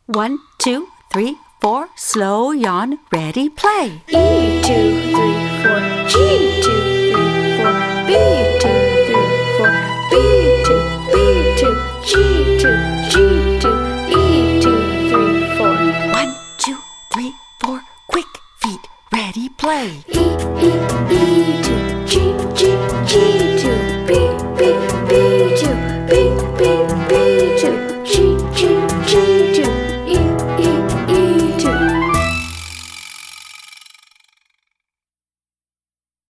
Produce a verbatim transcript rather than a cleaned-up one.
One, two, three, four, slow, yawn, ready, play. E two, three, four, G two, three, four, B two, three, four, B two, B two, G two, G two, E two, three, four. One, two, three, four, quick feet, ready, play. E, E, E two, G, G, G